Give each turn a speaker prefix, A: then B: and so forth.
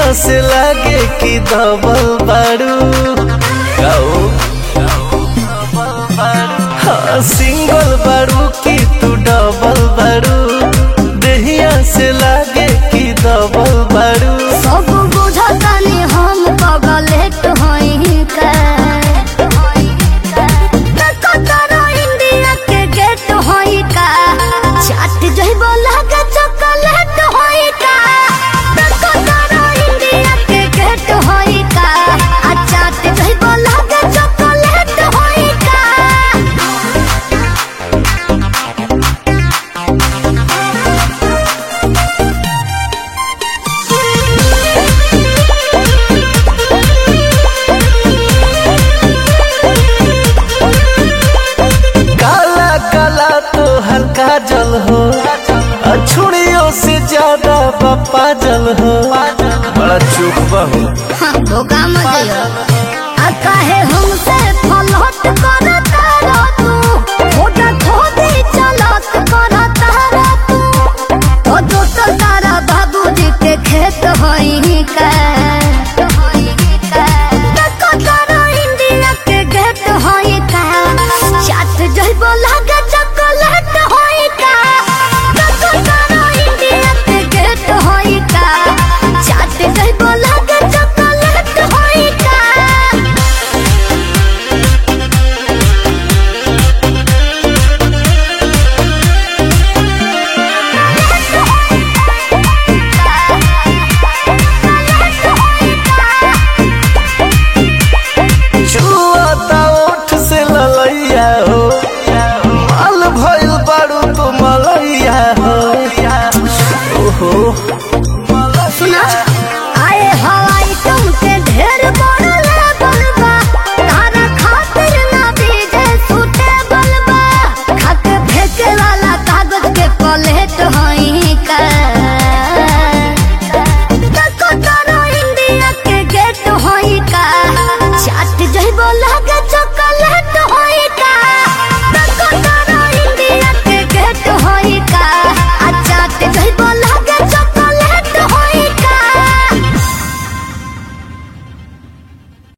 A: से लागे कि डबल बारू हाँ सिंगल बारू कि तू डबल बारू देहिया से लागे कि डबल बारू
B: सब बुझतानी हम पगलेट होई का कतरा इंडिया के गेट होई का चाट जइबो लागे चॉकलेट होई का कतरा इंडिया के गेट होई का आ चाट जइबो लागे चॉकलेट होई का।
A: काला काला तो हल्का जल हो छुड़ियों से ज्यादा पप्पा जल हो बड़ा चुकबा हो
B: हाँ धोखा मत दियो आ काहे हमसे फलहट करता रो तू होटा खोदी चलत करता रो तू ओ दोस्त तारा बाबूजी के खेत होई का